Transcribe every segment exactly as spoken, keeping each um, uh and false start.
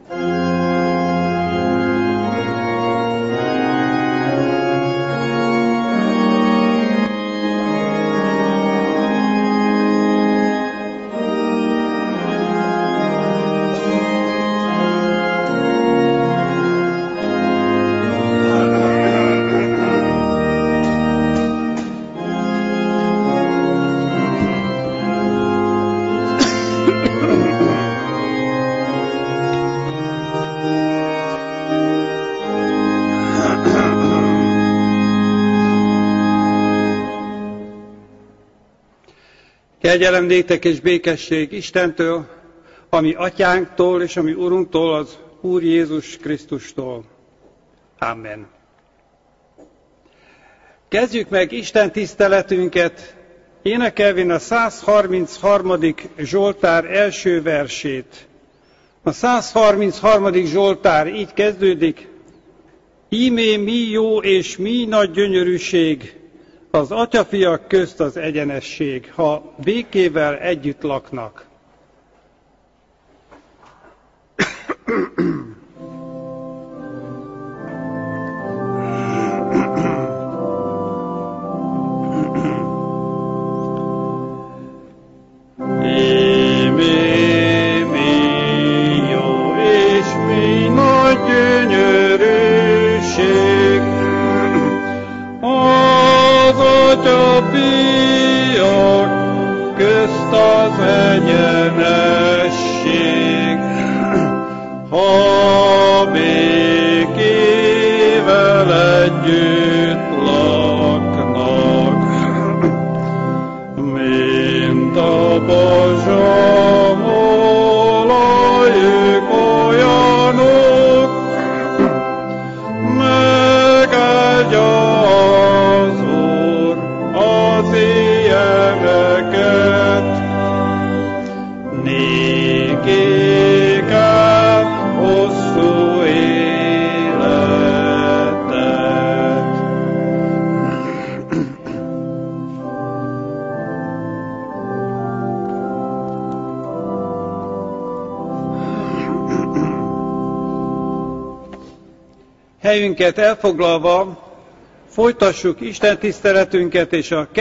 Kegyelem néktek és békesség Istentől, ami atyánktól és ami Urunktól, az Úr Jézus Krisztustól. Amen. Kezdjük meg Isten tiszteletünket énekelvén a száz harmincharmadik Zsoltár első versét. A száz harmincharmadik Zsoltár így kezdődik: Íme mi jó és mi nagy gyönyörűség, az atyafiak közt az egyenesség, ha békével együtt laknak. Az egyenesség, ha békével együtt laknak, mint a bazsamolaj, ők olyanok, megáldja az Úr az ilyeneket. Nékik át hosszú életet. Helyünket elfoglalva folytassuk Isten tiszteletünket, és a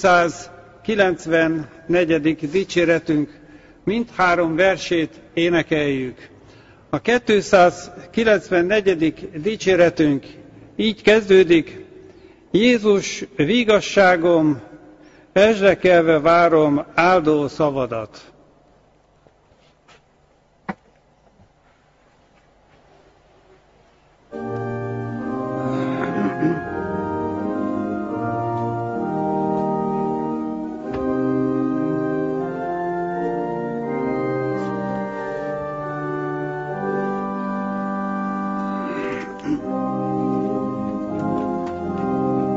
kétszázkilencvennegyedik dicséretünk mindhárom versét énekeljük. A kétszázkilencvennegyedik dicséretünk így kezdődik: Jézus, vigasságom, ezrekelve várom áldó szavadat.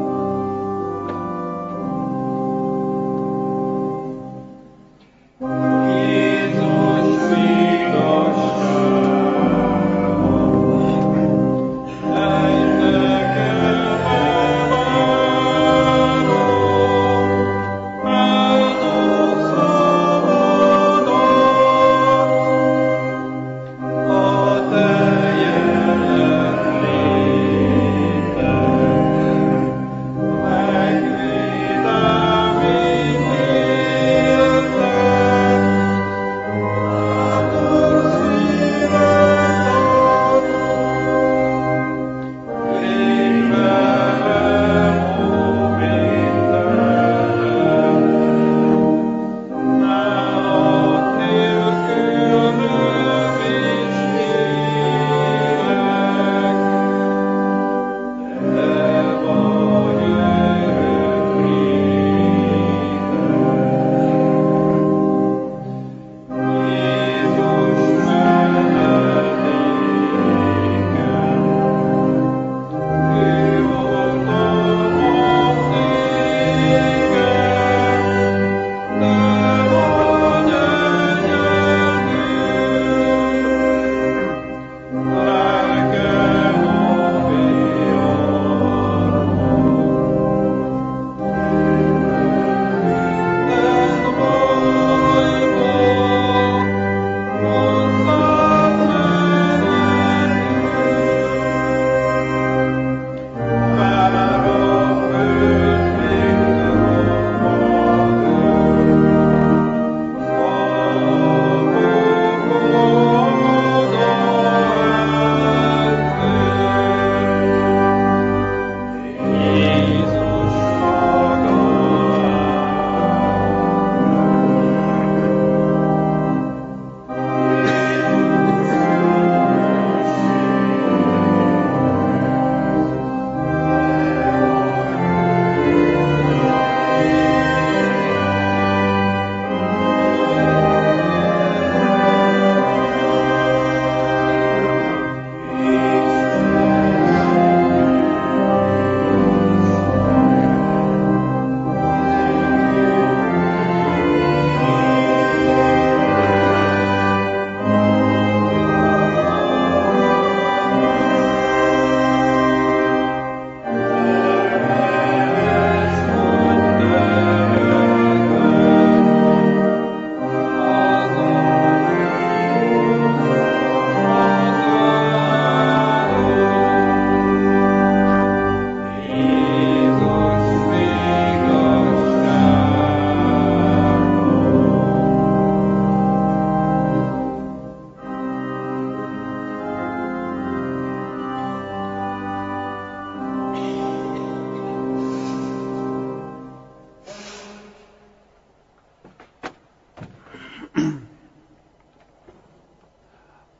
Thank you.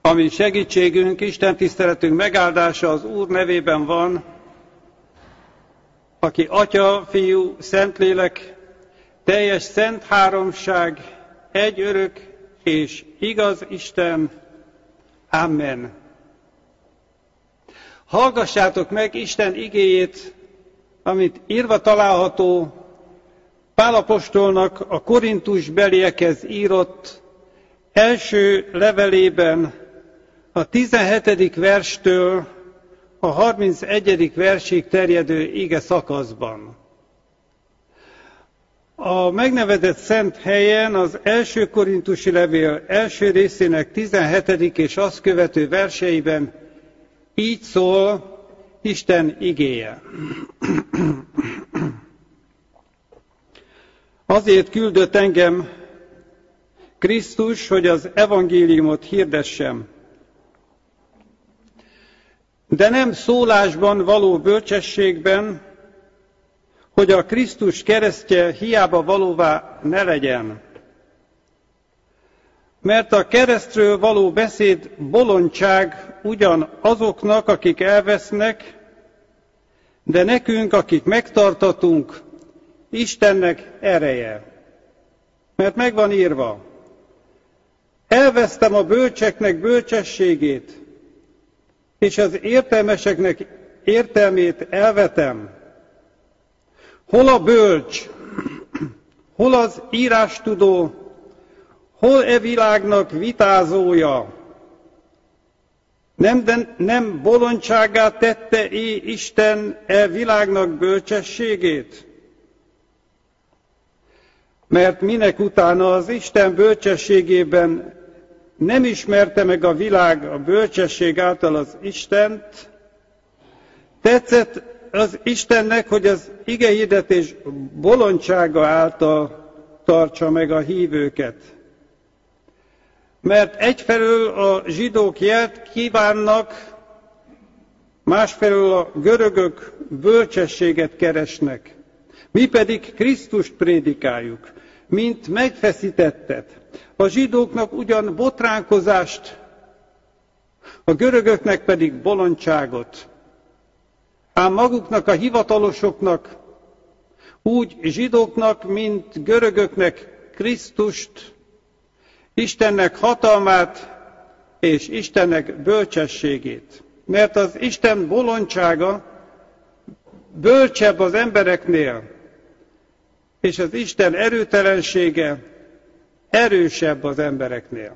Ami segítségünk, Isten tiszteletünk megáldása az Úr nevében van, aki Atya, Fiú, Szentlélek, teljes szent háromság, egy örök és igaz Isten. Amen. Hallgassátok meg Isten igéjét, amit írva található Pál apostolnak a korintusbeliekhez írott első levelében, a tizenhetedik verstől a harmincegyedik versig terjedő ige szakaszban. A megnevezett szent helyen az első korintusi levél első részének tizenhetedik és azt követő verseiben így szól Isten igéje. Azért küldött engem Krisztus, hogy az evangéliumot hirdessem, de nem szólásban való bölcsességben, hogy a Krisztus keresztje hiába valóvá ne legyen. Mert a keresztről való beszéd bolondság ugyan azoknak, akik elvesznek, de nekünk, akik megtartatunk, Istennek ereje. Mert megvan írva, elvesztem a bölcseknek bölcsességét, és az értelmeseknek értelmét elvetem. Hol a bölcs, hol az írástudó, hol e világnak vitázója? Nem, de nem bolondságát tette é Isten e világnak bölcsességét? Mert minek utána az Isten bölcsességében nem ismerte meg a világ a bölcsesség által az Istent, tetszett az Istennek, hogy az igehirdetés bolondsága által tartsa meg a hívőket. Mert egyfelől a zsidók jelt kívánnak, másfelől a görögök bölcsességet keresnek. Mi pedig Krisztust prédikáljuk, mint megfeszítettet. A zsidóknak ugyan botránkozást, a görögöknek pedig bolondságot. Ám maguknak a hivatalosoknak, úgy zsidóknak, mint görögöknek Krisztust, Istennek hatalmát és Istennek bölcsességét. Mert az Isten bolondsága bölcsebb az embereknél, és az Isten erőtelensége erősebb az embereknél.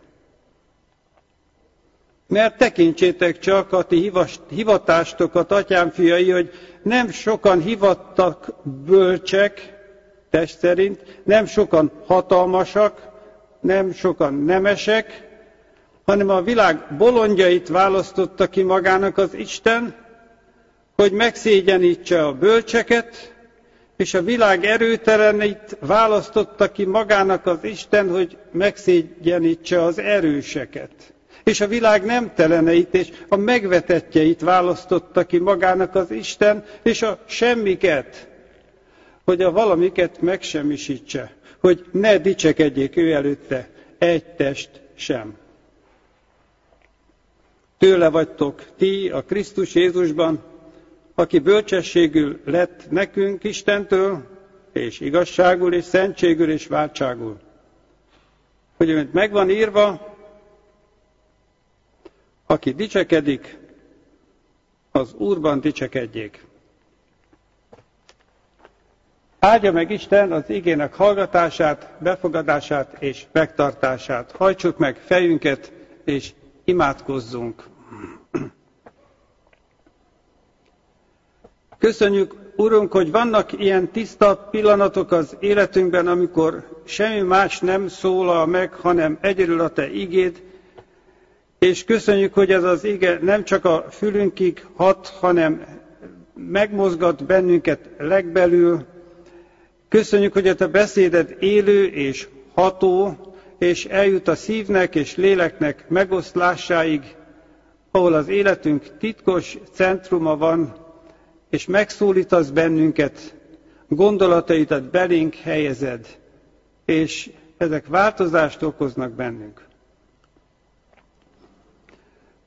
Mert tekintsétek csak a ti hivatástokat, atyám fiai, hogy nem sokan hivattak bölcsek, test szerint, nem sokan hatalmasak, nem sokan nemesek, hanem a világ bolondjait választotta ki magának az Isten, hogy megszégyenítse a bölcseket, és a világ erőteleneit választotta ki magának az Isten, hogy megszégyenítse az erőseket. És a világ nemteleneit és a megvetettjeit választotta ki magának az Isten, és a semmiket, hogy a valamiket megsemmisítse, hogy ne dicsekedjék ő előtte egy test sem. Tőle vagytok ti a Krisztus Jézusban, aki bölcsességül lett nekünk Istentől, és igazságul, és szentségül, és váltságul. Hogy amit megvan írva, aki dicsekedik, az Úrban dicsekedjék. Áldja meg Isten az igének hallgatását, befogadását és megtartását. Hajtsuk meg fejünket, és imádkozzunk. Köszönjük, Urunk, hogy vannak ilyen tiszta pillanatok az életünkben, amikor semmi más nem szólal meg, hanem egyedül a Te igéd, és köszönjük, hogy ez az ige nem csak a fülünkig hat, hanem megmozgat bennünket legbelül. Köszönjük, hogy a Te beszéded élő és ható, és eljut a szívnek és léleknek megoszlásáig, ahol az életünk titkos centruma van, és megszólítasz bennünket, gondolataidat belénk helyezed, és ezek változást okoznak bennünk.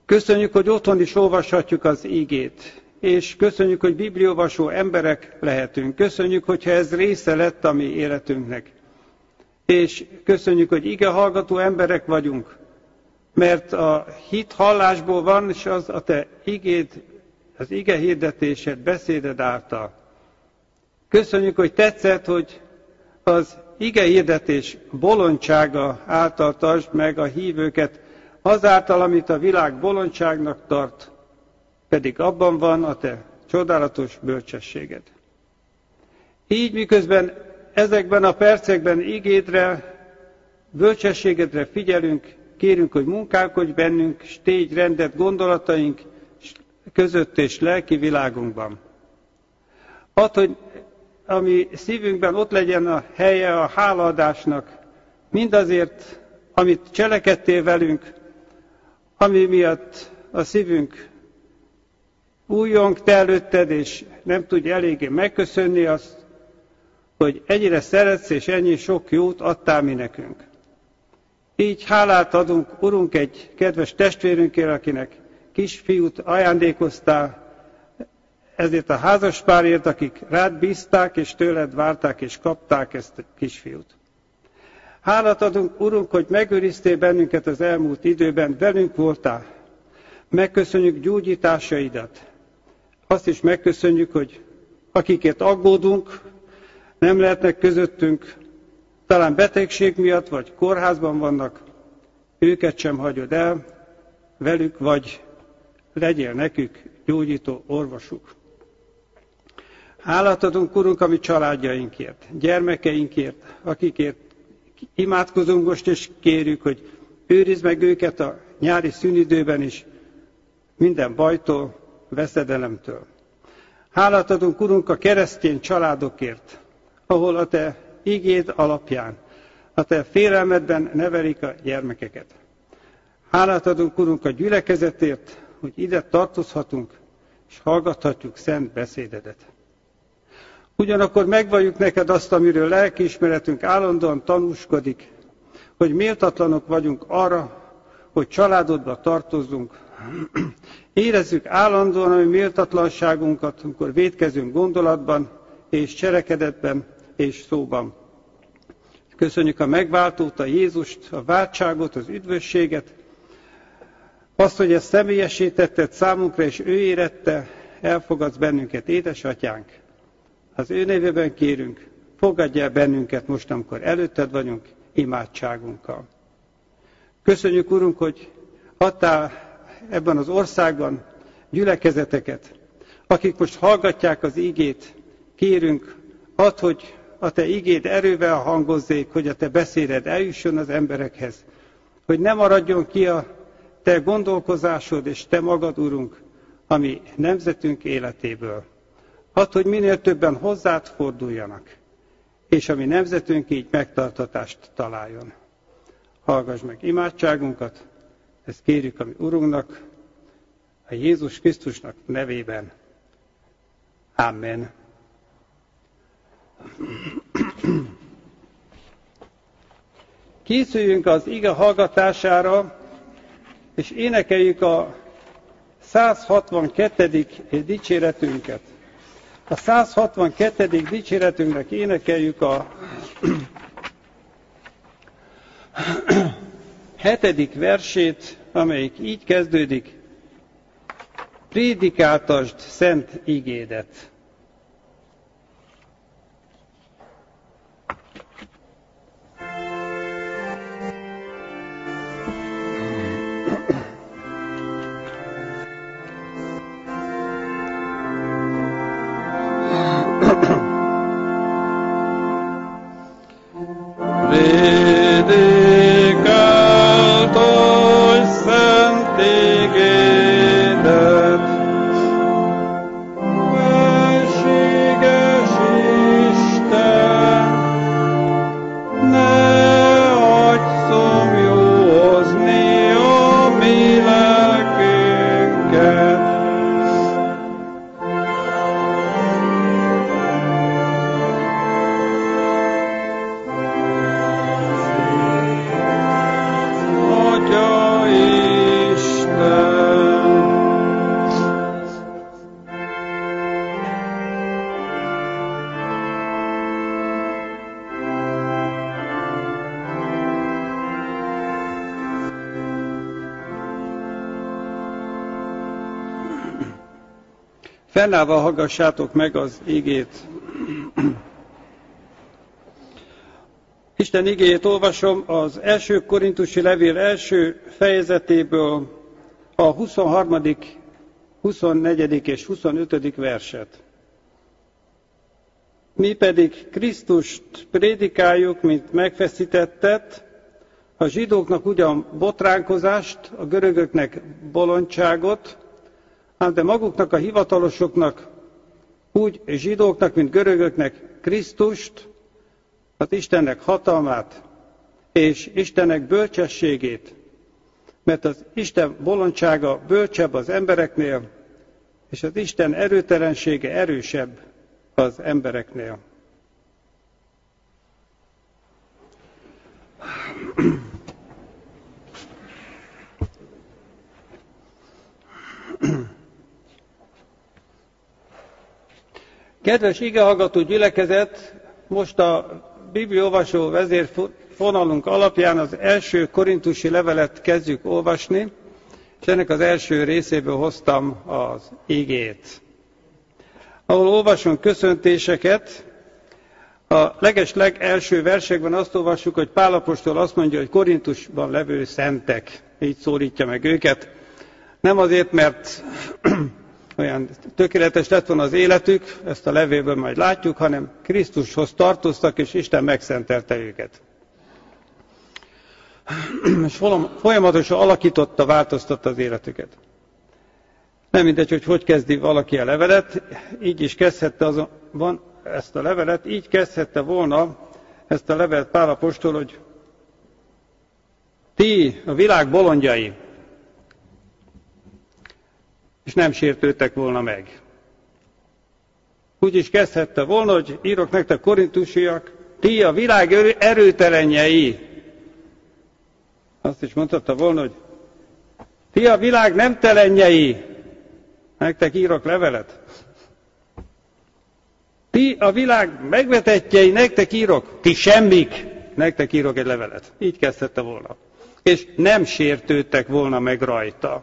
Köszönjük, hogy otthon is olvashatjuk az igét, és köszönjük, hogy bibliaolvasó emberek lehetünk. Köszönjük, hogyha ez része lett a mi életünknek. És köszönjük, hogy ige hallgató emberek vagyunk, mert a hit hallásból van, és az a te igéd, az ige hirdetésed, beszéded által. Köszönjük, hogy tetszett, hogy az ige hirdetés bolondsága által tartsd meg a hívőket, azáltal, amit a világ bolondságnak tart, pedig abban van a te csodálatos bölcsességed. Így miközben ezekben a percekben igédre, bölcsességedre figyelünk, kérünk, hogy munkálkodj bennünk, és tégy rendet gondolataink között és lelki világunkban. Add, hogy a mi szívünkben ott legyen a helye a hálaadásnak, mindazért, amit cselekedtél velünk, ami miatt a szívünk újjong te előtted, és nem tudja eléggé megköszönni azt, hogy ennyire szeretsz, és ennyi sok jót adtál mi nekünk. Így hálát adunk, Urunk, egy kedves testvérünkért, akinek kisfiút ajándékoztál, ezért a házaspárért, akik rád bízták, és tőled várták, és kapták ezt a kisfiút. Hálát adunk, Urunk, hogy megőriztél bennünket az elmúlt időben, velünk voltál. Megköszönjük gyógyításaidat. Azt is megköszönjük, hogy akikért aggódunk, nem lehetnek közöttünk, talán betegség miatt, vagy kórházban vannak, őket sem hagyod el, velük vagy legyél nekük gyógyító orvosuk. Hálát adunk, Urunk, a mi családjainkért, gyermekeinkért, akikért imádkozunk most, és kérjük, hogy őrizd meg őket a nyári szünidőben is, minden bajtól, veszedelemtől. Hálát adunk, Urunk, a keresztény családokért, ahol a te igéd alapján, a te félelmedben nevelik a gyermekeket. Hálát adunk, Urunk, a gyülekezetért, hogy ide tartozhatunk, és hallgathatjuk szent beszédedet. Ugyanakkor megvalljuk neked azt, amiről lelkiismeretünk állandóan tanúskodik, hogy méltatlanok vagyunk arra, hogy családodba tartozzunk. Érezzük állandóan a mi méltatlanságunkat, amikor vétkezünk gondolatban, és cselekedetben, és szóban. Köszönjük a megváltót, a Jézust, a váltságot, az üdvösséget, azt, hogy ezt személyesítetted számunkra, és ő érette, elfogadsz bennünket, édesatyánk. Az ő nevében kérünk, fogadj el bennünket most, amikor előtted vagyunk, imádságunkkal. Köszönjük, Urunk, hogy adtál ebben az országban gyülekezeteket, akik most hallgatják az igét, kérünk, add, hogy a te igéd erővel hangozzék, hogy a te beszéded eljusson az emberekhez, hogy ne maradjon ki a te gondolkozásod és te magad, Urunk, ami nemzetünk életéből. Add, hogy minél többen hozzád forduljanak, és a mi nemzetünk így megtartatást találjon. Hallgass meg imádságunkat, ezt kérjük a mi Urunknak, a Jézus Krisztusnak nevében. Amen. Készüljünk az ige hallgatására, és énekeljük a száz hatvankettedik dicséretünket. A száz hatvankettedik dicséretünknek énekeljük a hetedik versét, amelyik így kezdődik: prédikáltasd szent igédet. Prédikáltasd szent igédet, Fennállva hallgassátok meg az igét. Isten igéjét olvasom az első korintusi levél első fejezetéből a huszonharmadik, huszonnegyedik és huszonötödik verset. Mi pedig Krisztust prédikáljuk, mint megfeszítettet, a zsidóknak ugyan botránkozást, a görögöknek bolondságot, ám de maguknak a hivatalosoknak, úgy zsidóknak, mint görögöknek Krisztust, az Istennek hatalmát és Istennek bölcsességét, mert az Isten bolondsága bölcsebb az embereknél, és az Isten erőtelensége erősebb az embereknél. Kedves igehallgató gyülekezet, most a bibliaolvasó vezérfonalunk alapján az első korintusi levelet kezdjük olvasni, és ennek az első részéből hoztam az igét. Ahol olvasunk köszöntéseket, a legesleg első versekben azt olvassuk, hogy Pál apostol azt mondja, hogy Korintusban levő szentek, így szólítja meg őket. Nem azért, mert olyan tökéletes lett volna az életük, ezt a levélből majd látjuk, hanem Krisztushoz tartoztak, és Isten megszentelte őket. És folyamatosan alakította, változtatta az életüket. Nem mindegy, hogy hogy kezdi valaki a levelet, így is kezdhette azonban ezt a levelet, így kezdhette volna ezt a levelet Pál apostol, hogy ti, a világ bolondjai, és nem sértődtek volna meg. Úgy is kezdhette volna, hogy írok nektek korintusiak, ti a világ erőtelenjei. Azt is mondhatta volna, hogy ti a világ nemtelenjei. Nektek írok levelet. Ti a világ megvetettjei, nektek írok. Ti semmik, nektek írok egy levelet. Így kezdhette volna. És nem sértődtek volna meg rajta.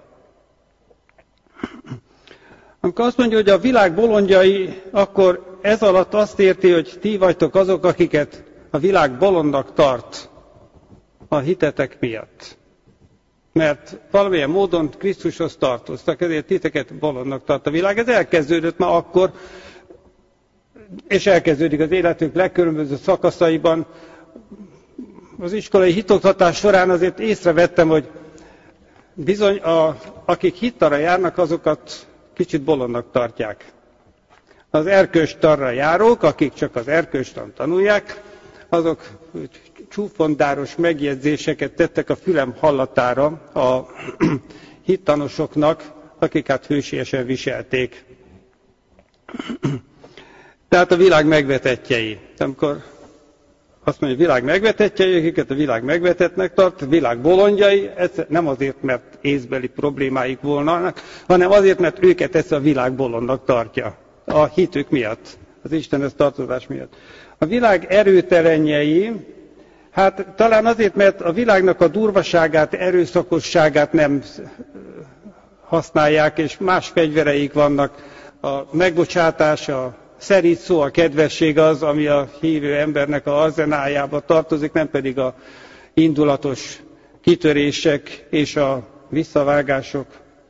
Amikor azt mondja, hogy a világ bolondjai, akkor ez alatt azt érti, hogy ti vagytok azok, akiket a világ bolondnak tart a hitetek miatt. Mert valamilyen módon Krisztushoz tartoztak, ezért titeket bolondnak tart a világ. Ez elkezdődött ma akkor, és elkezdődik az életünk legkülönbözőbb szakaszaiban. Az iskolai hitoktatás során azért észrevettem, hogy bizony, a, akik hittanra járnak, azokat kicsit bolondnak tartják. Az erkölcstanra járók, akik csak az erkölcstant tanulják, azok csúfondáros megjegyzéseket tettek a fülem hallatára a hittanosoknak, akik hát hősiesen viselték. Tehát a világ megvetettjei. Amikor azt mondja, hogy a világ megvetettjei, akiket a világ megvetettnek tart, a világ bolondjai, ez nem azért, mert észbeli problémáik volnának, hanem azért, mert őket ez a világ bolondnak tartja. A hitük miatt, az Istenhez tartozás miatt. A világ erőtelenjei, hát talán azért, mert a világnak a durvaságát, erőszakosságát nem használják, és más fegyvereik vannak. A megbocsátás, a szerint szó, a kedvesség az, ami a hívő embernek a arzenájába tartozik, nem pedig a indulatos kitörések és a visszavágások.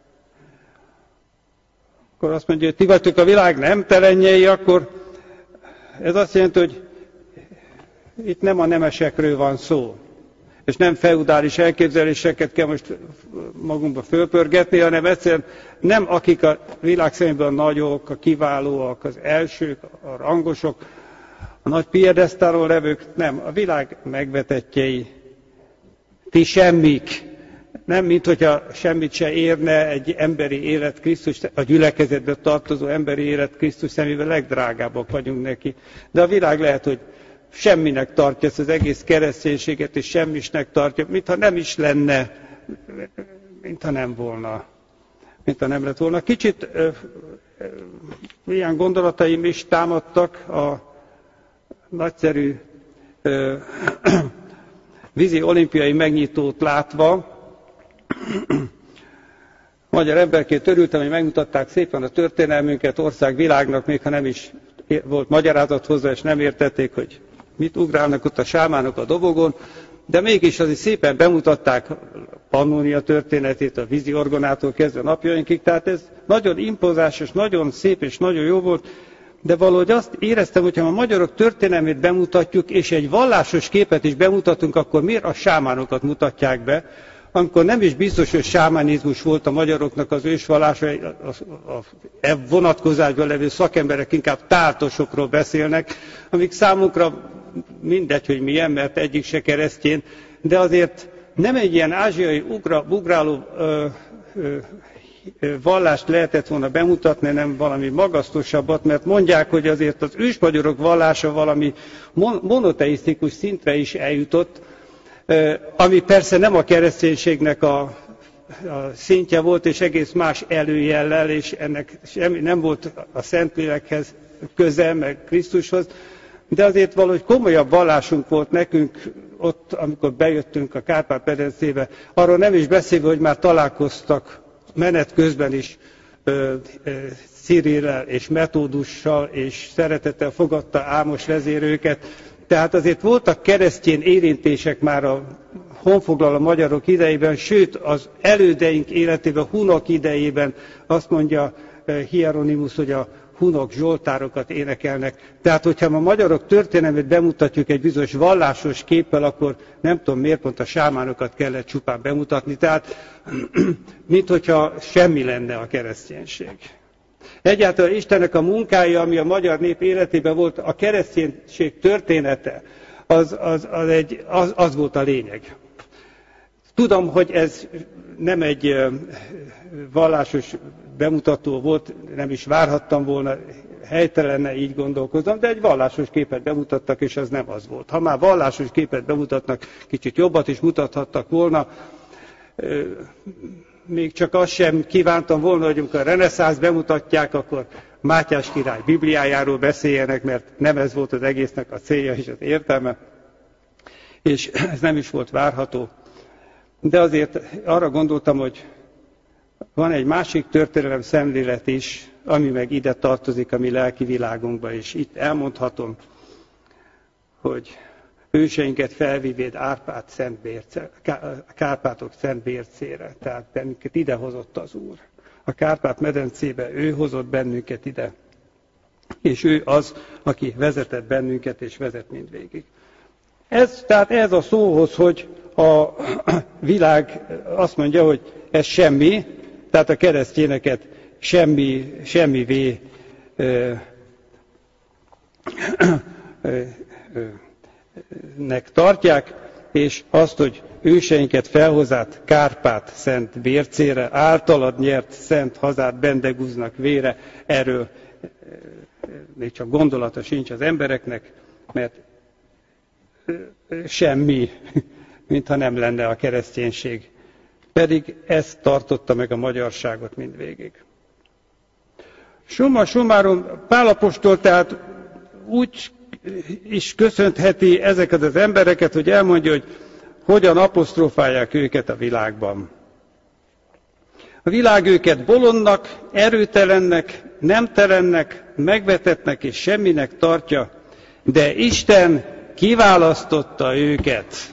Akkor azt mondja, hogy ti vagytok a világ nemtelenjei, akkor ez azt jelenti, hogy itt nem a nemesekről van szó, és nem feudális elképzeléseket kell most magunkba fölpörgetni, hanem egyszerűen nem akik a világ szemében a nagyok, a kiválóak, az elsők, a rangosok, a nagy piedesztálon levők, nem, a világ megvetettjei. Ti semmik. Nem, mint hogyha semmit se érne egy emberi élet Krisztus, a gyülekezetbe tartozó emberi élet Krisztus szemével legdrágábbak vagyunk neki. De a világ lehet, hogy semminek tartja ezt az egész kereszténységet, és semmisnek tartja, mintha nem is lenne, mintha nem volna. Mintha nem lett volna. Kicsit ö, ö, ilyen gondolataim is támadtak a nagyszerű ö, vízi olimpiai megnyitót látva, magyar emberként örültem, hogy megmutatták szépen a történelmünket országvilágnak, még ha nem is volt magyarázat hozzá, és nem értették, hogy mit ugrálnak ott a sámánok a dobogon, de mégis azért szépen bemutatták Pannonia történetét, a vízi orgonától kezdve napjainkig, tehát ez nagyon impozáns, nagyon szép és nagyon jó volt, de valahogy azt éreztem, hogy ha a magyarok történelmét bemutatjuk, és egy vallásos képet is bemutatunk, akkor miért a sámánokat mutatják be, amikor nem is biztos, hogy sámánizmus volt a magyaroknak az ősvallása, a vonatkozásban levő szakemberek inkább táltosokról beszélnek, amik számunkra mindegy, hogy milyen, mert egyik se keresztjén, de azért nem egy ilyen ázsiai ugra, ugráló ö, ö, vallást lehetett volna bemutatni, nem valami magasztosabbat, mert mondják, hogy azért az ősmagyarok vallása valami monoteisztikus szintre is eljutott, ami persze nem a kereszténységnek a, a szintje volt, és egész más előjellel, és ennek semmi, nem volt a Szentlélekhez köze, meg Krisztushoz, de azért valahogy komolyabb vallásunk volt nekünk ott, amikor bejöttünk a Kárpát-medencébe, arról nem is beszélve, hogy már találkoztak menet közben is Cirillel és Metódussal, és szeretettel fogadta Ámos vezérőket. Tehát azért voltak keresztény érintések már a honfoglaló magyarok idejében, sőt az elődeink életében, hunok idejében azt mondja Hieronymus, hogy a hunok zsoltárokat énekelnek. Tehát, hogyha a magyarok történelmét bemutatjuk egy bizonyos vallásos képpel, akkor nem tudom miért pont a sámánokat kellett csupán bemutatni. Tehát, mint hogyha semmi lenne a kereszténység. Egyáltalán Istennek a munkája, ami a magyar nép életében volt, a kereszténység története, az, az, az, egy, az, az volt a lényeg. Tudom, hogy ez nem egy vallásos bemutató volt, nem is várhattam volna, helytelenne így gondolkozom, de egy vallásos képet bemutattak, és az nem az volt. Ha már vallásos képet bemutatnak, kicsit jobbat is mutathattak volna. Még csak azt sem kívántam volna, hogy amikor a reneszánsz bemutatják, akkor Mátyás király Bibliájáról beszéljenek, mert nem ez volt az egésznek a célja és az értelme, és ez nem is volt várható. De azért arra gondoltam, hogy van egy másik történelem szemlélet is, ami meg ide tartozik a mi lelki világunkba, és itt elmondhatom, hogy őseinket felvivéd Árpád szent bérce, Kárpátok szent bércére, tehát bennünket ide hozott az Úr. A Kárpát-medencébe ő hozott bennünket ide, és ő az, aki vezetett bennünket, és vezet mindvégig. Ez, tehát ez a szóhoz, hogy a világ azt mondja, hogy ez semmi, tehát a keresztényeket semmi, semmivé ö, ö, ö, nek tartják, és azt, hogy őseinket felhozát Kárpát szent bércére, általad nyert szent hazát bendegúznak vére, erről még csak gondolata sincs az embereknek, mert semmi, mintha nem lenne a kereszténység. Pedig ez tartotta meg a magyarságot mindvégig. Summa summarum, Pál apostol tehát úgy is köszöntheti ezeket az embereket, hogy elmondja, hogy hogyan apostrofálják őket a világban. A világ őket bolondnak, erőtelennek, nemtelennek, megvetettnek és semminek tartja, de Isten kiválasztotta őket.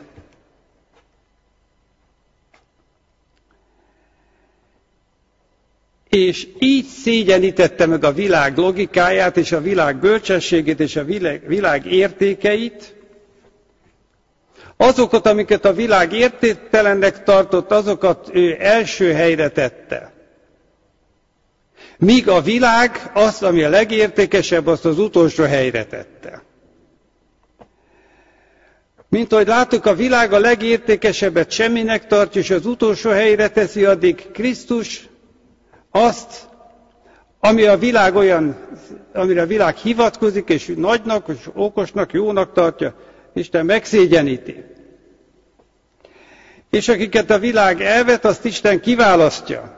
És így szégyenítette meg a világ logikáját, és a világ bölcsességét, és a világ értékeit. Azokat, amiket a világ értéktelennek tartott, azokat ő első helyre tette. Míg a világ azt, ami a legértékesebb, azt az utolsó helyre tette. Mint ahogy láttuk, a világ a legértékesebbet semminek tartja, és az utolsó helyre teszi, addig Krisztus azt, ami a világ olyan, amire a világ hivatkozik, és nagynak, és okosnak, jónak tartja, Isten megszégyeníti. És akiket a világ elvet, azt Isten kiválasztja.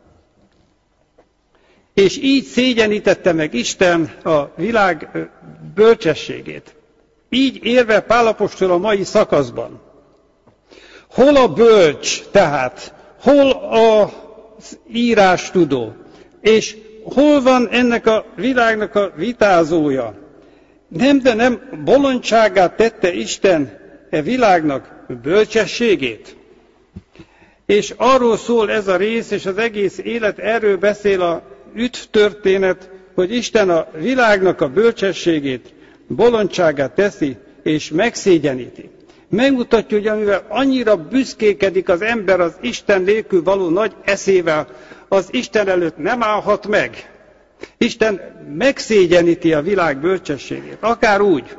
És így szégyenítette meg Isten a világ bölcsességét. Így érve Pál apostol a mai szakaszban. Hol a bölcs tehát? Hol a írástudó. És hol van ennek a világnak a vitázója? Nem, de nem bolondságát tette Isten e világnak bölcsességét. És arról szól ez a rész, és az egész élet erről beszél a üdvtörténet, hogy Isten a világnak a bölcsességét, bolondságát teszi, és megszégyeníti. Megmutatja, hogy amivel annyira büszkékedik az ember az Isten nélkül való nagy eszével, az Isten előtt nem állhat meg. Isten megszégyeníti a világ bölcsességét. Akár úgy,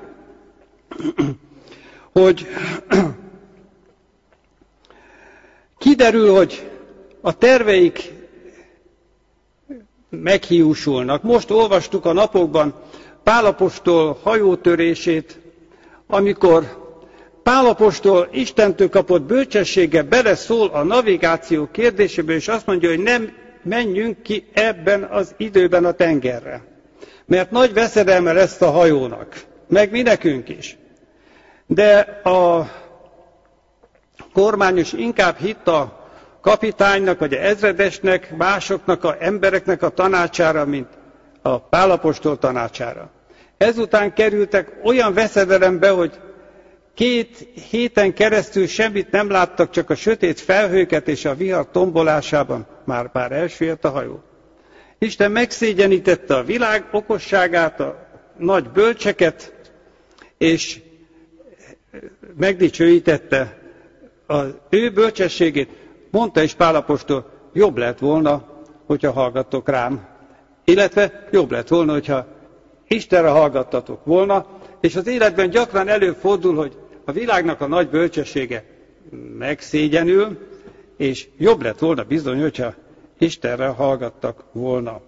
hogy kiderül, hogy a terveik meghiúsulnak. Most olvastuk a napokban Pál apostol hajótörését, amikor Pál apostol Istentől kapott bölcsessége beleszól a navigáció kérdésébe, és azt mondja, hogy nem menjünk ki ebben az időben a tengerre. Mert nagy veszedelme lesz a hajónak, meg mi nekünk is. De a kormányos inkább hitt a kapitánynak, vagy a ezredesnek, másoknak, a embereknek a tanácsára, mint a Pál apostol tanácsára. Ezután kerültek olyan veszedelembe, hogy két héten keresztül semmit nem láttak, csak a sötét felhőket, és a vihar tombolásában már már elsüllyedt a hajó. Isten megszégyenítette a világ okosságát, a nagy bölcseket, és megdicsőítette az ő bölcsességét. Mondta is Pál apostol, jobb lett volna, hogyha hallgattok rám. Illetve jobb lett volna, hogyha Istenre hallgattatok volna, és az életben gyakran előfordul, hogy a világnak a nagy bölcsessége megszégyenül, és jobb lett volna bizony, hogyha Istenre hallgattak volna.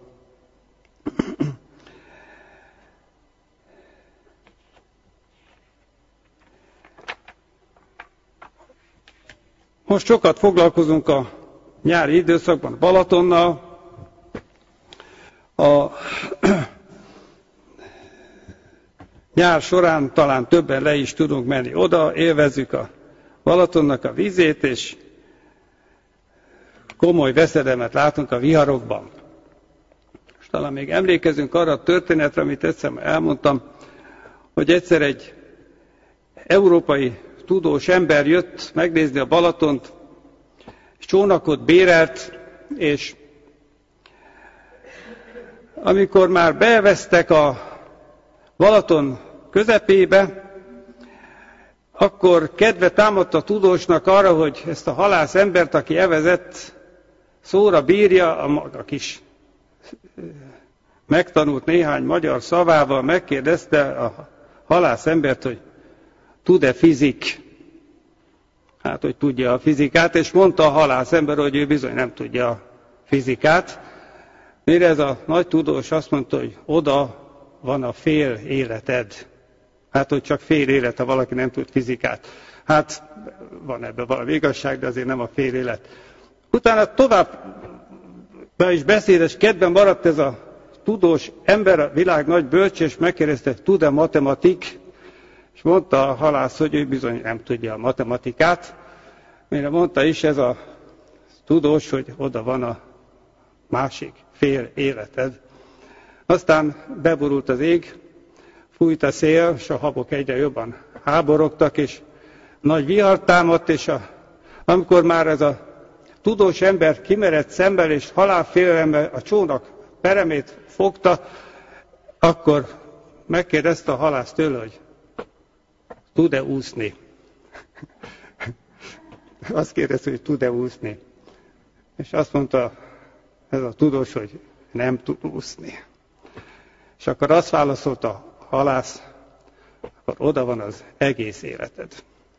Most sokat foglalkozunk a nyári időszakban Balatonnal. A nyár során talán többen le is tudunk menni oda, élvezzük a Balatonnak a vízét, és komoly veszedelmet látunk a viharokban. És talán még emlékezünk arra a történetre, amit egyszer elmondtam, hogy egyszer egy európai tudós ember jött megnézni a Balatont, és csónakot bérelt, és amikor már beveztek a Balaton közepébe, akkor kedve támadt a tudósnak arra, hogy ezt a halász embert, aki evezett, szóra bírja, a maga kis megtanult néhány magyar szavával, megkérdezte a halász embert, hogy tud-e fizik? Hát, hogy tudja a fizikát, és mondta a halász ember, hogy ő bizony nem tudja a fizikát. Mire ez a nagy tudós azt mondta, hogy oda van a fél életed. Hát, hogy csak fél élet, ha valaki nem tud fizikát. Hát, van ebben valami igazság, de azért nem a fél élet. Utána tovább be is beszédes kedben maradt ez a tudós ember, a világ nagy bölcs, és megkérdezte, tud-e matematik? És mondta a halász, hogy ő bizony nem tudja a matematikát. Mire mondta is ez a tudós, hogy oda van a másik fél életed. Aztán beborult az ég, fújt a szél, és a habok egyre jobban háborogtak, és nagy vihar támadt, és a, amikor már ez a tudós ember kimerett szemmel, és halálfélelemmel a csónak peremét fogta, akkor megkérdezte a halász tőle, hogy tud-e úszni? Azt kérdezte, hogy tud-e úszni? És azt mondta ez a tudós, hogy nem tud úszni. És akkor azt válaszolta a halász, akkor oda van az egész életed.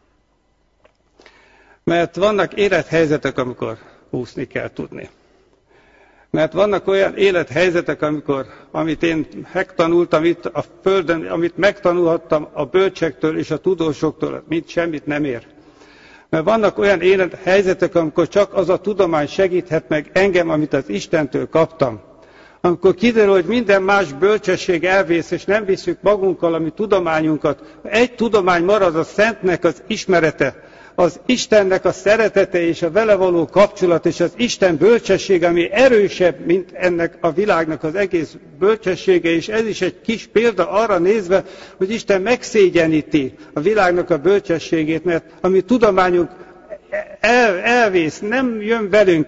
Mert vannak élethelyzetek, amikor úszni kell tudni. Mert vannak olyan élethelyzetek, amikor, amit én megtanultam itt a Földön, amit megtanulhattam a bölcsektől és a tudósoktól, mint semmit nem ér. Mert vannak olyan élethelyzetek, amikor csak az a tudomány segíthet meg engem, amit az Istentől kaptam. Amikor kiderül, hogy minden más bölcsesség elvész, és nem viszük magunkkal a mi tudományunkat. Egy tudomány marad, a Szentnek az ismerete, az Istennek a szeretete és a vele való kapcsolat és az Isten bölcsessége, ami erősebb, mint ennek a világnak az egész bölcsessége, és ez is egy kis példa arra nézve, hogy Isten megszégyeníti a világnak a bölcsességét, mert ami tudományunk el, elvész, nem jön velünk,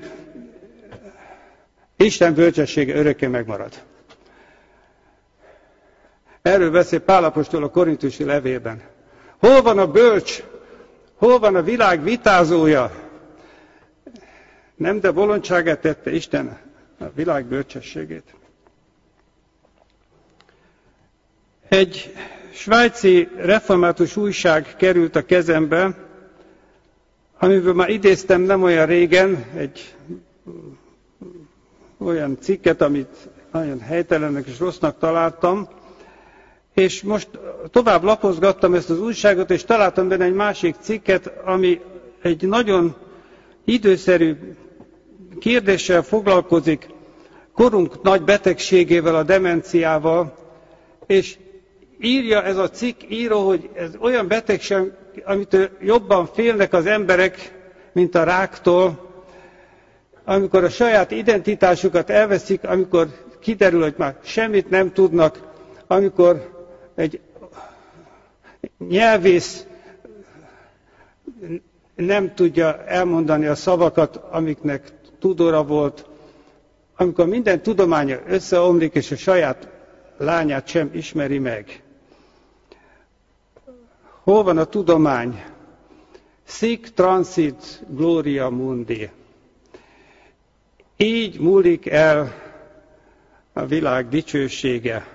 Isten bölcsessége örökké megmarad. Erről beszél Pál apostol a korintusi levélben. Hol van a bölcs? Hol van a világ vitázója? Nem, de bolondságát tette Isten a világ bölcsességét. Egy svájci református újság került a kezembe, amiből már idéztem nem olyan régen, egy olyan cikket, amit nagyon helytelennek és rossznak találtam, és most tovább lapozgattam ezt az újságot, és találtam benne egy másik cikket, ami egy nagyon időszerű kérdéssel foglalkozik, korunk nagy betegségével, a demenciával, és írja ez a cikk író, hogy ez olyan betegség, amitől jobban félnek az emberek, mint a ráktól, amikor a saját identitásukat elveszik, amikor kiderül, hogy már semmit nem tudnak, amikor egy nyelvész nem tudja elmondani a szavakat, amiknek tudóra volt, amikor minden tudománya összeomlik, és a saját lányát sem ismeri meg. Hol van a tudomány? Sic transit gloria mundi. Így múlik el a világ dicsősége.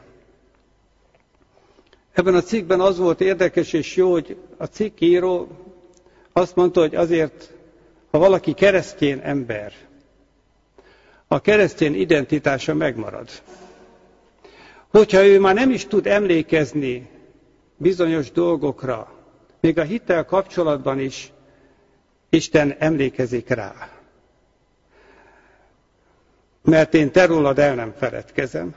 Ebben a cikkben az volt érdekes és jó, hogy a cikkíró azt mondta, hogy azért, ha valaki keresztény ember, a keresztény identitása megmarad. Hogyha ő már nem is tud emlékezni bizonyos dolgokra, még a hittel kapcsolatban is Isten emlékezik rá. Mert én te rólad el nem feledkezem.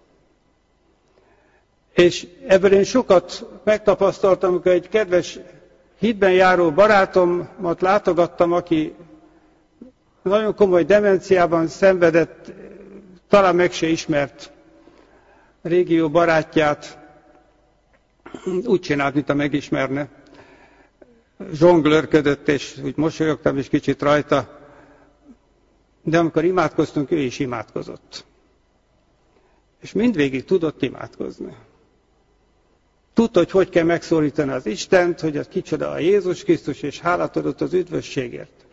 És ebből én sokat megtapasztaltam, amikor egy kedves hitben járó barátomat látogattam, aki nagyon komoly demenciában szenvedett, talán meg se ismert régió barátját, úgy csinált, mintha megismerne. Zsonglőrködött, és úgy mosolyogtam is kicsit rajta, de amikor imádkoztunk, ő is imádkozott. És mindvégig tudott imádkozni. Tudta, hogy hogy kell megszólítani az Istent, hogy az kicsoda a Jézus Krisztus, és hálát adott az üdvösségért.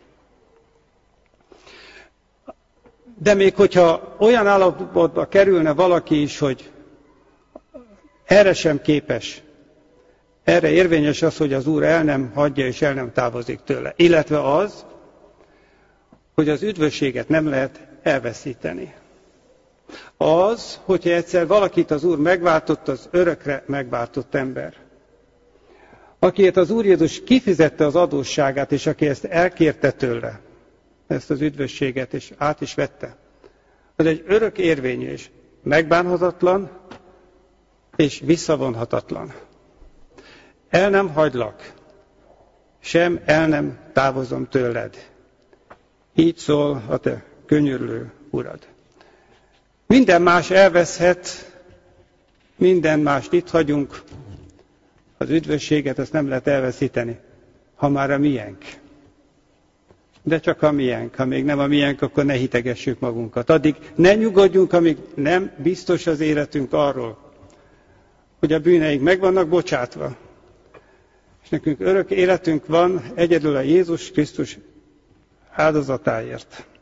De még hogyha olyan állapotba kerülne valaki is, hogy erre sem képes, erre érvényes az, hogy az Úr el nem hagyja és el nem távozik tőle. Illetve az, hogy az üdvösséget nem lehet elveszíteni. Az, hogyha egyszer valakit az Úr megváltott, az örökre megváltott ember. Akiért az Úr Jézus kifizette az adósságát, és aki ezt elkérte tőle, ezt az üdvösséget, és át is vette, az egy örök érvényű és megbánhatatlan, és visszavonhatatlan. El nem hagylak, sem el nem távozom tőled. Így szól a te könyörülő Urad. Minden más elveszhet, minden mást itt hagyunk, az üdvösséget azt nem lehet elveszíteni, ha már a miénk. De csak a miénk, ha még nem a miénk, akkor ne hitegessük magunkat. Addig ne nyugodjunk, amíg nem biztos az életünk arról, hogy a bűneink meg vannak bocsátva. És nekünk örök életünk van egyedül a Jézus Krisztus áldozatáért.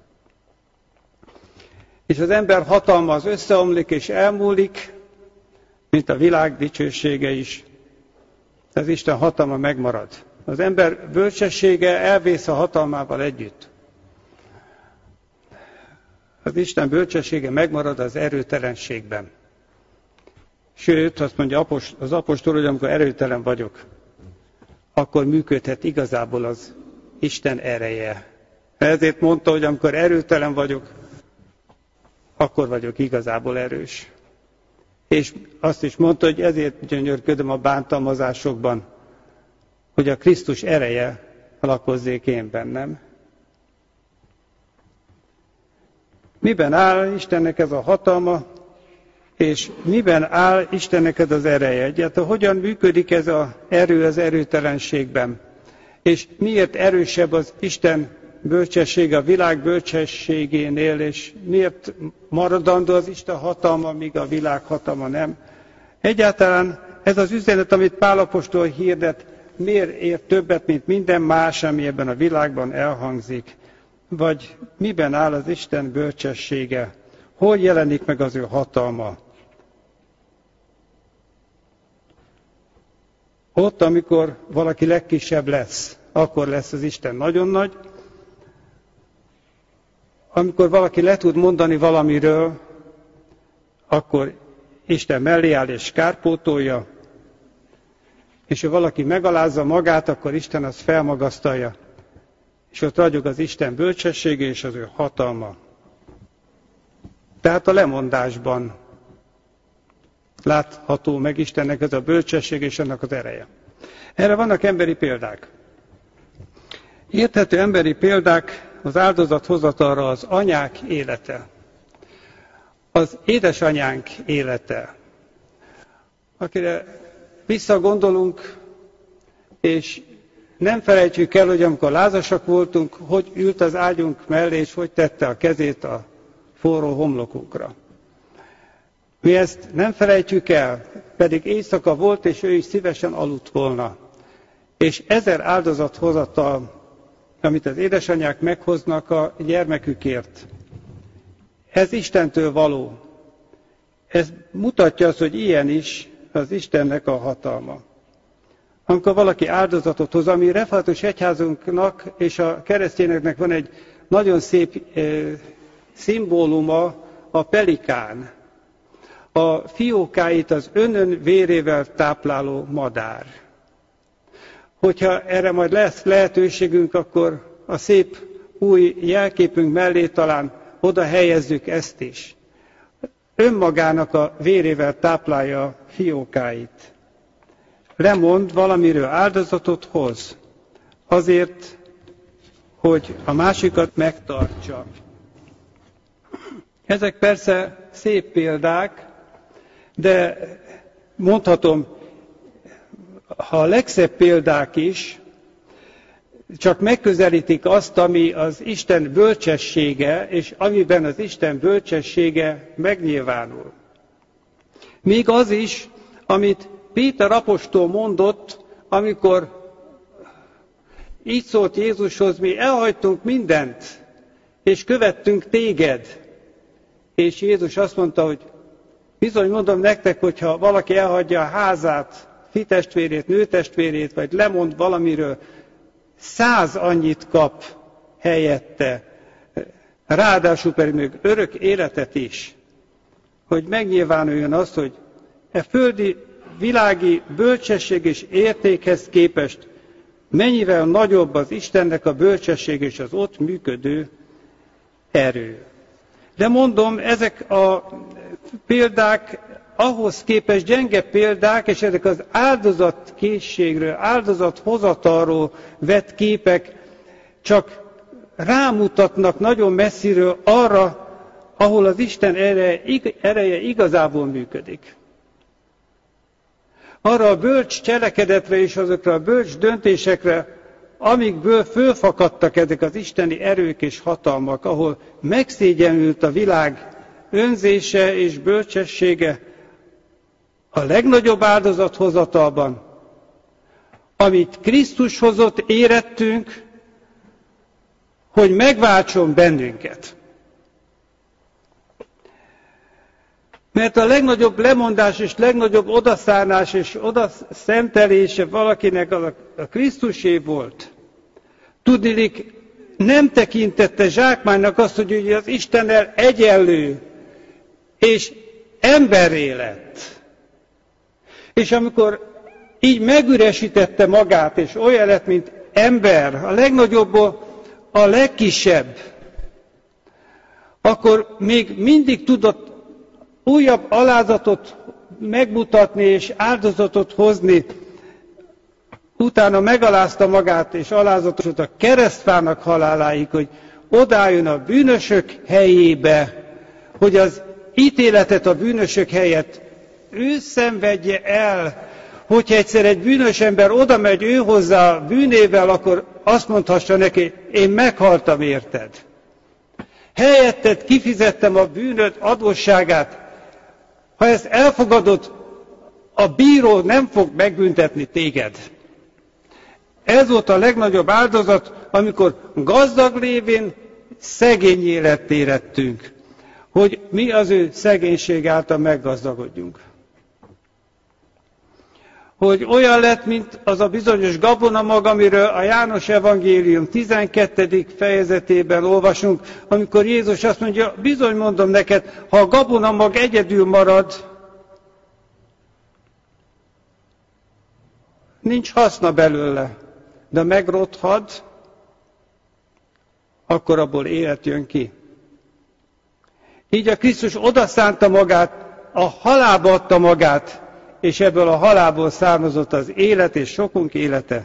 És az ember hatalma az összeomlik és elmúlik, mint a világ dicsősége is. Az Isten hatalma megmarad. Az ember bölcsessége elvész a hatalmával együtt. Az Isten bölcsessége megmarad az erőtelenségben. Sőt, azt mondja az apostol, hogy amikor erőtelen vagyok, akkor működhet igazából az Isten ereje. Ezért mondta, hogy amikor erőtelen vagyok, akkor vagyok igazából erős. És azt is mondta, hogy ezért gyönyörködöm a bántalmazásokban, hogy a Krisztus ereje lakozzék én bennem. Miben áll Istennek ez a hatalma, és miben áll Istennek ez az ereje? Egyáltalán hogyan működik ez az erő az erőtelenségben? És miért erősebb az Isten bölcsessége a világ bölcsességénél, és miért maradandó az Isten hatalma, míg a világ hatalma nem? Egyáltalán ez az üzenet, amit Pál apostol hirdet, miért ér többet, mint minden más, ami ebben a világban elhangzik? Vagy miben áll az Isten bölcsessége? Hol jelenik meg az ő hatalma? Ott, amikor valaki legkisebb lesz, akkor lesz az Isten nagyon nagy. Amikor valaki le tud mondani valamiről, akkor Isten mellé áll és kárpótolja, és ha valaki megalázza magát, akkor Isten azt felmagasztalja, és ott ragyog az Isten bölcsessége és az ő hatalma. Tehát a lemondásban látható meg Istennek ez a bölcsesség és annak az ereje. Erre vannak emberi példák. Érthető emberi példák az áldozathozatalra az anyák élete, az édesanyánk élete, akire visszagondolunk, és nem felejtjük el, hogy amikor lázasak voltunk, hogy ült az ágyunk mellé, és hogy tette a kezét a forró homlokunkra. Mi ezt nem felejtjük el, pedig éjszaka volt, és ő is szívesen aludt volna. És ezer áldozathozatal, amit az édesanyák meghoznak a gyermekükért, ez Istentől való. Ez mutatja azt, hogy ilyen is az Istennek a hatalma. Amikor valaki áldozatot hoz, ami református egyházunknak és a keresztényeknek van egy nagyon szép e, szimbóluma, a pelikán. A fiókáit az önön vérével tápláló madár. Hogyha erre majd lesz lehetőségünk, akkor a szép új jelképünk mellé talán oda helyezzük ezt is. Önmagának a vérével táplálja a fiókáit. Lemond valamiről, áldozatot hoz, azért, hogy a másikat megtartsa. Ezek persze szép példák, de mondhatom, ha a legszebb példák is, csak megközelítik azt, ami az Isten bölcsessége, és amiben az Isten bölcsessége megnyilvánul. Még az is, amit Péter apostol mondott, amikor így szólt Jézushoz, mi elhagytunk mindent, és követtünk téged. És Jézus azt mondta, hogy bizony mondom nektek, hogyha valaki elhagyja a házát, fitestvérét, nőtestvérét, vagy lemond valamiről, száz annyit kap helyette, ráadásul pedig még örök életet is, hogy megnyilvánuljon az, hogy e földi világi bölcsesség és értékhez képest mennyivel nagyobb az Istennek a bölcsesség és az ott működő erő. De mondom, ezek a példák ahhoz képest gyenge példák, és ezek az áldozatkészségről, áldozathozatalról vett képek csak rámutatnak nagyon messziről arra, ahol az Isten ereje, ereje igazából működik. Arra a bölcs cselekedetre és azokra a bölcs döntésekre, amikből fölfakadtak ezek az isteni erők és hatalmak, ahol megszégyenült a világ önzése és bölcsessége a legnagyobb áldozathozatalban, amit Krisztus hozott érettünk, hogy megváltson bennünket. Mert a legnagyobb lemondás és legnagyobb odaszánás és odaszentelése valakinek az a Krisztusé volt. Tudniillik, nem tekintette zsákmánynak azt, hogy ugye az Istennel egyenlő és emberré lett. És amikor így megüresítette magát, és olyan lett, mint ember, a legnagyobbból a legkisebb, akkor még mindig tudott újabb alázatot megmutatni és áldozatot hozni, utána megalázta magát, és alázatosult a keresztfának haláláig, hogy odálljon a bűnösök helyébe, hogy az ítéletet a bűnösök helyett ő szenvedje el. Hogyha egyszer egy bűnös ember oda megy ő hozzá bűnével, akkor azt mondhassa neki, én meghaltam érted. Helyetted kifizettem a bűnöd adósságát. Ha ezt elfogadod, a bíró nem fog megbüntetni téged. Ez volt a legnagyobb áldozat, amikor gazdag lévén szegény életté lettünk, hogy mi az ő szegénység által meggazdagodjunk. Hogy olyan lett, mint az a bizonyos gabonamag, amiről a János evangélium tizenkettedik fejezetében olvasunk, amikor Jézus azt mondja, bizony mondom neked, ha a gabonamag egyedül marad, nincs haszna belőle, de megrothad, akkor abból élet jön ki. Így a Krisztus odaszánta magát, a halálba adta magát, és ebből a halálból származott az élet és sokunk élete.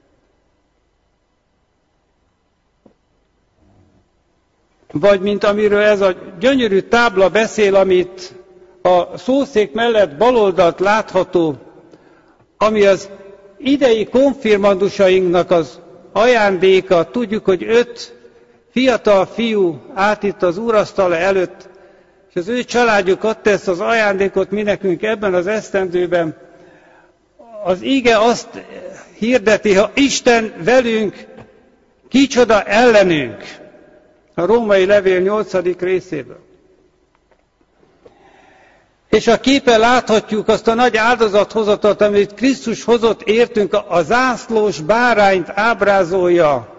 Vagy mint amiről ez a gyönyörű tábla beszél, amit a szószék mellett baloldalt látható, ami az idei konfirmandusainknak az ajándéka. Tudjuk, hogy öt fiatal fiú állt itt az úrasztala előtt, és az ő családjuk adta ezt az ajándékot mi nekünk ebben az esztendőben. Az ige azt hirdeti, ha Isten velünk, kicsoda ellenünk. A római levél nyolcadik részéből. És a képen láthatjuk azt a nagy áldozathozatot, amit Krisztus hozott értünk, a zászlós bárányt ábrázolja.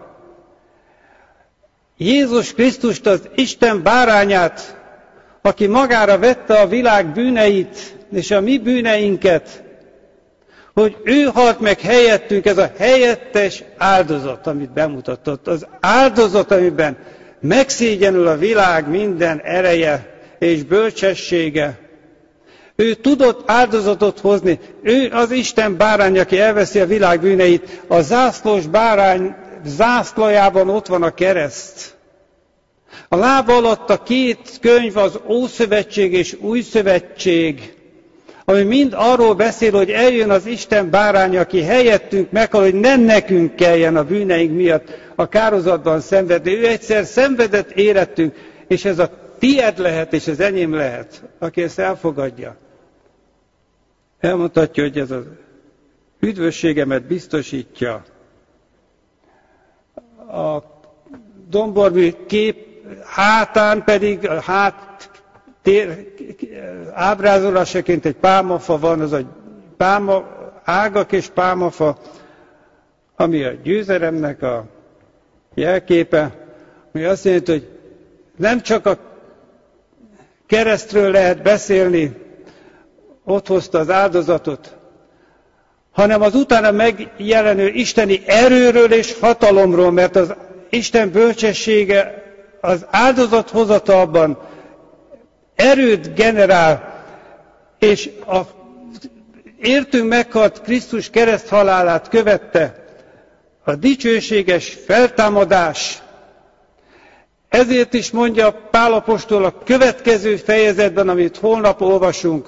Jézus Krisztust, az Isten bárányát, aki magára vette a világ bűneit és a mi bűneinket, hogy ő halt meg helyettünk, ez a helyettes áldozat, amit bemutatott. Az áldozat, amiben megszégyenül a világ minden ereje és bölcsessége. Ő tudott áldozatot hozni. Ő az Isten bárány, aki elveszi a világ bűneit. A zászlós bárány zászlajában ott van a kereszt. A lába alatt a két könyv, az Ószövetség és Új Szövetség, ami mind arról beszél, hogy eljön az Isten bárány, aki helyettünk meghal, hogy nem nekünk kelljen a bűneink miatt a kározatban szenvedni. Ő egyszer szenvedett érettünk, és ez a tied lehet, és az enyém lehet, aki ezt elfogadja. Elmondhatja, hogy ez az üdvösségemet biztosítja. A dombormű kép hátán pedig, a hát tér, ábrázolásaként egy pálmafa van, az a pálma, ágak és pálmafa, ami a győzelemnek a jelképe, ami azt jelenti, hogy nem csak a keresztről lehet beszélni, ott hozta az áldozatot, hanem az utána megjelenő isteni erőről és hatalomról, mert az Isten bölcsessége az áldozathozatalban erőt generál, és a értünk meghalt Krisztus kereszthalálát követte a dicsőséges feltámadás. Ezért is mondja Pál apostol a következő fejezetben, amit holnap olvasunk,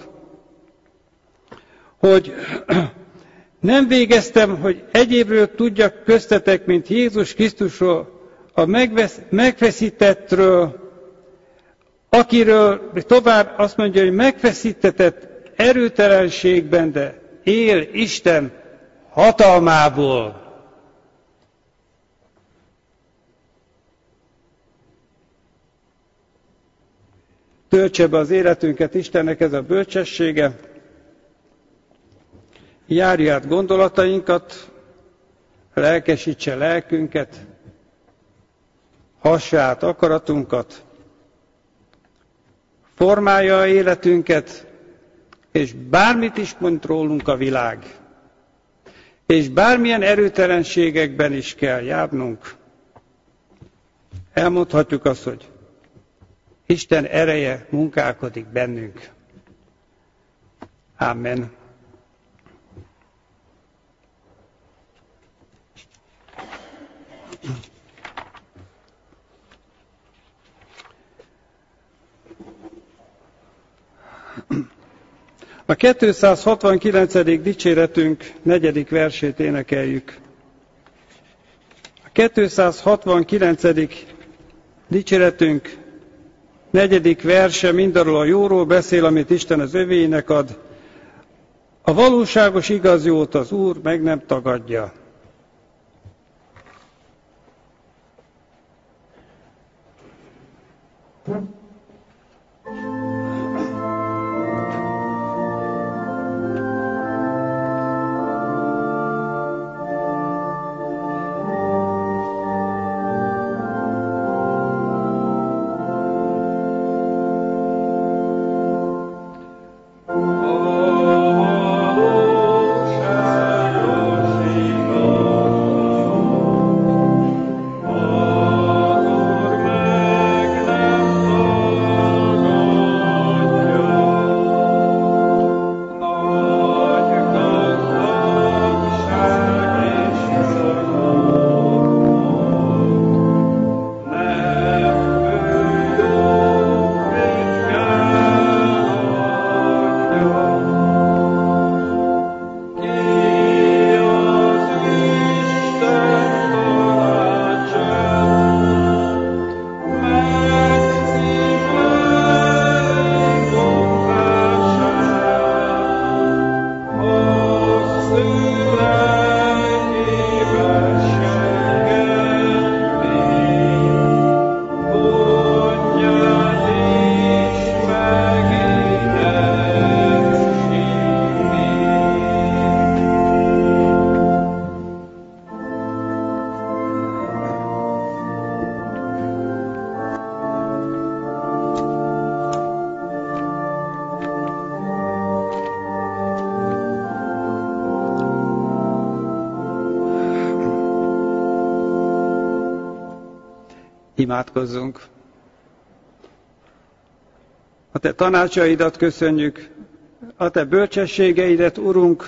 hogy nem végeztem, hogy egyébről tudjak köztetek, mint Jézus Krisztusról, a megfeszítettről, akiről tovább azt mondja, hogy megfeszítetett erőtelenségben, de él Isten hatalmából. Töltse be az életünket Istennek ez a bölcsessége, járja át gondolatainkat, lelkesítse lelkünket, hassa át akaratunkat, formálja a életünket, és bármit is mond rólunk a világ, és bármilyen erőtelenségekben is kell járnunk, elmondhatjuk azt, hogy Isten ereje munkálkodik bennünk. Amen. A kétszázhatvankilencedik dicséretünk negyedik versét énekeljük. A kétszázhatvankilencedik dicséretünk negyedik verse mindarról a jóról beszél, amit Isten az övéinek ad. A valóságos igaz jót az Úr meg nem tagadja. Imádkozzunk. A Te tanácsaidat köszönjük, a Te bölcsességeidet, Urunk,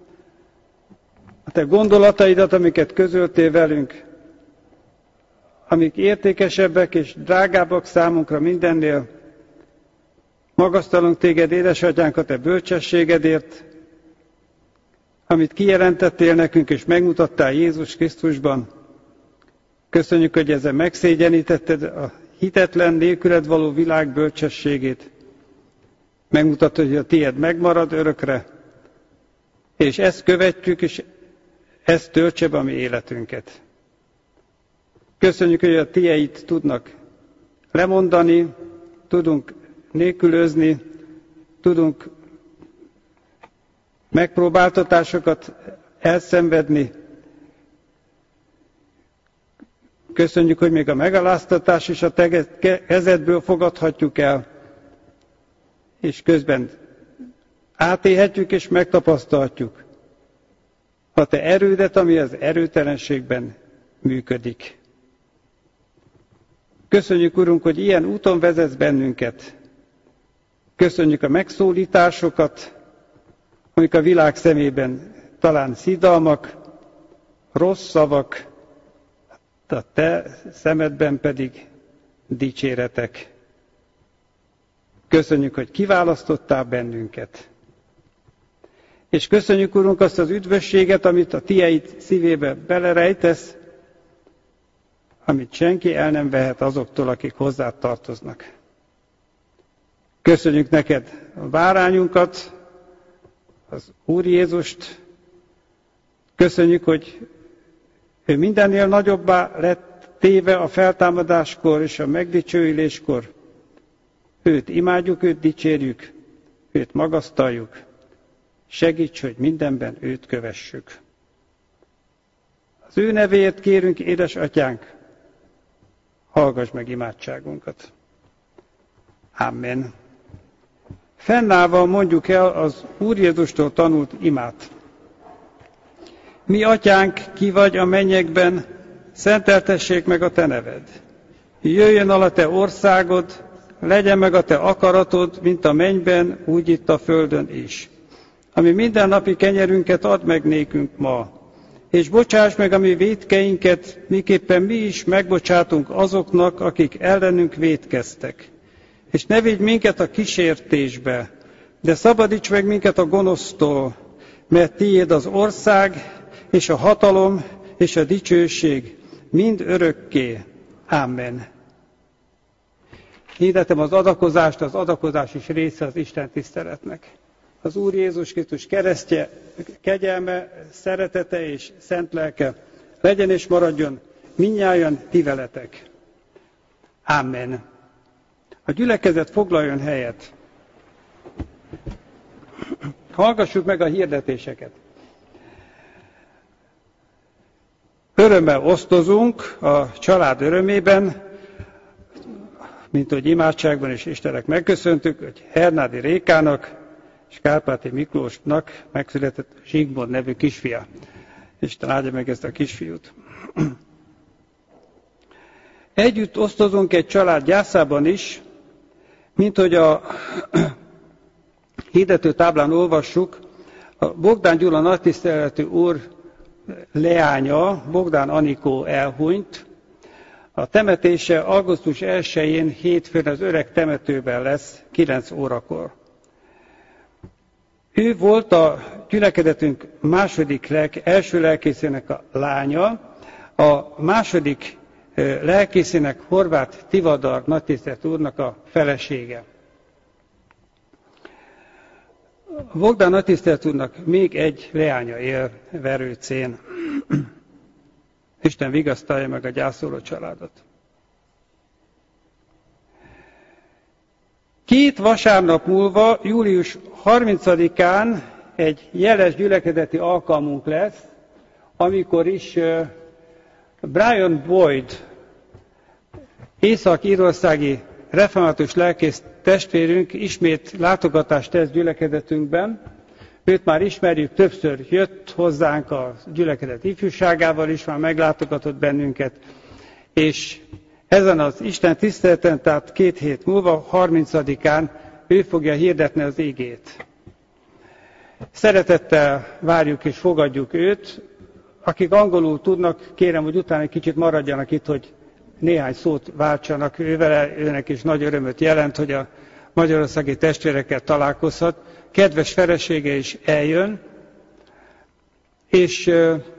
a Te gondolataidat, amiket közöltél velünk, amik értékesebbek és drágábbak számunkra mindennél. Magasztalunk Téged, édesatyánk, a Te bölcsességedért, amit kijelentettél nekünk és megmutattál Jézus Krisztusban. Köszönjük, hogy ezzel megszégyenítetted a hitetlen, nélküled való világ bölcsességét. Megmutattad, hogy a tiéd megmarad örökre, és ezt követjük, és ezt töltse be a mi életünket. Köszönjük, hogy a tiéd tudnak lemondani, tudunk nélkülözni, tudunk megpróbáltatásokat elszenvedni. Köszönjük, hogy még a megaláztatás is a Te kezedből fogadhatjuk el, és közben átélhetjük és megtapasztalhatjuk a Te erődet, ami az erőtelenségben működik. Köszönjük, Urunk, hogy ilyen úton vezetsz bennünket. Köszönjük a megszólításokat, amik a világ szemében talán szidalmak, rossz szavak, a Te szemedben pedig dicséretek. Köszönjük, hogy kiválasztottál bennünket. És köszönjük, Urunk, azt az üdvösséget, amit a Tieid szívébe belerejtesz, amit senki el nem vehet azoktól, akik hozzád tartoznak. Köszönjük neked a bárányunkat, az Úr Jézust. Köszönjük, hogy ő mindennél nagyobbá lett téve a feltámadáskor és a megdicsőüléskor. Őt imádjuk, őt dicsérjük, őt magasztaljuk. Segíts, hogy mindenben őt kövessük. Az ő nevéért kérünk, édes atyánk, hallgass meg imádságunkat. Amen. Fennállva mondjuk el az Úr Jézustól tanult imát. Mi atyánk, ki vagy a mennyekben, szenteltessék meg a te neved. Jöjjön el a te országod, legyen meg a te akaratod, mint a mennyben, úgy itt a földön is. Ami mindennapi kenyerünket add meg nékünk ma, és bocsáss meg a mi vétkeinket, miképpen mi is megbocsátunk azoknak, akik ellenünk vétkeztek. És ne vigy minket a kísértésbe, de szabadíts meg minket a gonosztól, mert tiéd az ország, és a hatalom, és a dicsőség mind örökké. Amen. Hirdetem az adakozást, az adakozás is része az Isten tiszteletnek. Az Úr Jézus Krisztus keresztje, kegyelme, szeretete és szent lelke legyen és maradjon mindnyájan ti veletek. Amen. A gyülekezet foglaljon helyet. Hallgassuk meg a hirdetéseket. Örömmel osztozunk a család örömében, mint hogy imádságban is Istennek megköszöntük, hogy Hernádi Rékának és Kárpáti Miklósnak megszületett Zsigmond nevű kisfia. Isten áldja meg ezt a kisfiút. Együtt osztozunk egy család gyászában is, mint hogy a hirdető táblán olvassuk, a Bogdán Gyula nagytiszteletű úr leánya, Bogdán Anikó elhunyt. A temetése augusztus elsején hétfőn az öreg temetőben lesz, kilenc órakor. Ő volt a gyülekezetünk második lelke, első lelkészének a lánya, a második lelkészének, Horváth Tivadar nagytiszteletű úrnak a felesége. Bogdán nagytiszteletű úrnak még egy leánya él Verőcén. Isten vigasztalja meg a gyászoló családot. Két vasárnap múlva, július harmincadikán egy jeles gyülekezeti alkalmunk lesz, amikor is Brian Boyd, észak-írországi református lelkész testvérünk ismét látogatást tesz gyülekezetünkben. Őt már ismerjük, többször jött hozzánk a gyülekezet ifjúságával is, már meglátogatott bennünket, és ezen az Isten tiszteleten, tehát két hét múlva, harmincadikán ő fogja hirdetni az igét. Szeretettel várjuk és fogadjuk őt. Akik angolul tudnak, kérem, hogy utána egy kicsit maradjanak itt, hogy néhány szót váltsanak ővele. Őnek is nagy örömöt jelent, hogy a magyarországi testvérekkel találkozhat. Kedves felesége is eljön, és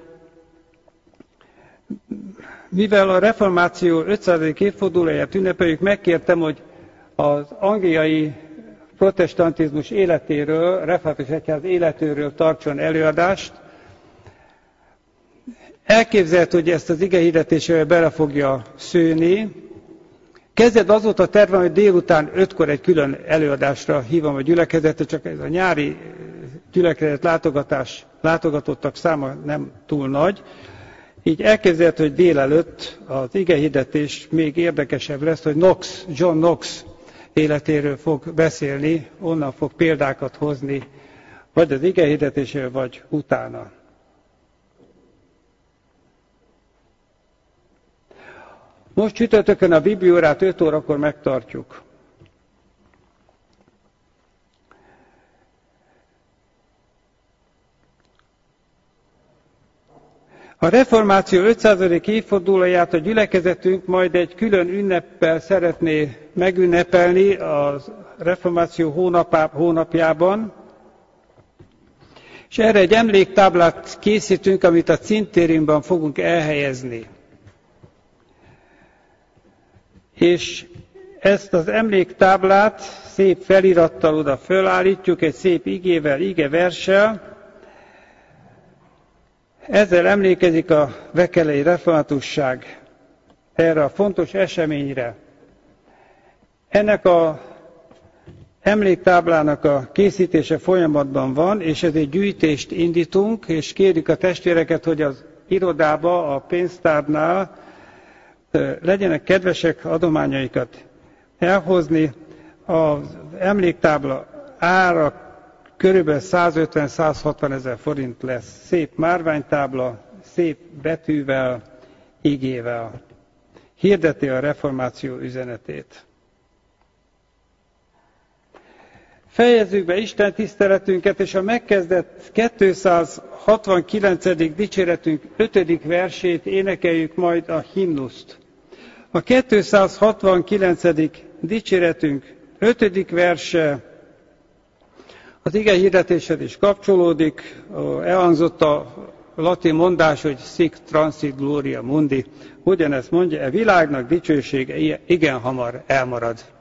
mivel a reformáció ötszázadik évfordulóját ünnepeljük, megkértem, hogy az angliai protestantizmus életéről, református egyház életéről tartson előadást. Elképzelhető, hogy ezt az igehirdetésével bele fogja szőni. Kezded azóta terve, hogy délután ötkor egy külön előadásra hívom a gyülekezetet, csak ez a nyári gyülekezet látogatás, látogatottak száma nem túl nagy. Így elképzelhető, hogy délelőtt az igehirdetés még érdekesebb lesz, hogy Knox, John Knox életéről fog beszélni, onnan fog példákat hozni, vagy az igehirdetéséről, vagy utána. Most csütörtökön a bibliórát öt órakor megtartjuk. A reformáció ötszázadik évfordulóját a gyülekezetünk majd egy külön ünneppel szeretné megünnepelni a reformáció hónapá, hónapjában, és erre egy emléktáblát készítünk, amit a cintériumban fogunk elhelyezni. És ezt az emléktáblát szép felirattal oda fölállítjuk, egy szép igével, igeverssel. Ezzel emlékezik a vekelei reformátusság erre a fontos eseményre. Ennek a emléktáblának a készítése folyamatban van, és ezért gyűjtést indítunk, és kérjük a testvéreket, hogy az irodába, a pénztárnál legyenek kedvesek adományaikat elhozni. Az emléktábla ára körülbelül százötven-százhatvan ezer forint lesz. Szép márványtábla, szép betűvel, igével. Hirdeti a reformáció üzenetét. Fejezzük be Isten tiszteletünket, és a megkezdett kétszázhatvankilencedik dicséretünk ötödik versét énekeljük majd a himnuszt. A kétszázhatvankilencedik dicséretünk ötödik verse az ige hirdetéshez is kapcsolódik. Elhangzott a latin mondás, hogy sic transit gloria mundi. Ugyanezt mondja, e világnak dicsősége igen hamar elmarad.